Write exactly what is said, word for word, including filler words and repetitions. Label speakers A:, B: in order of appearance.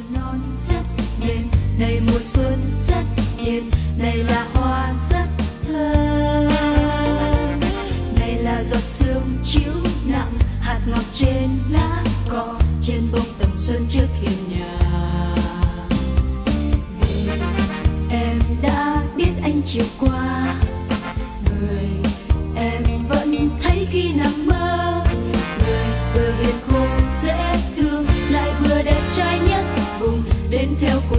A: non rất mềm, này mùa xuân rất hiền, này là hoa rất thơm, này là giọt sương chiếu nặng hạt ngọc trên lá cỏ, trên bông tầm xuân trước hiên nhà. Người em đã biết anh chiều qua, người em vẫn thấy khi nằm mơ, người vừa hiền khô dễ thương lại vừa đẹp trai nhất vùng, đến theo cô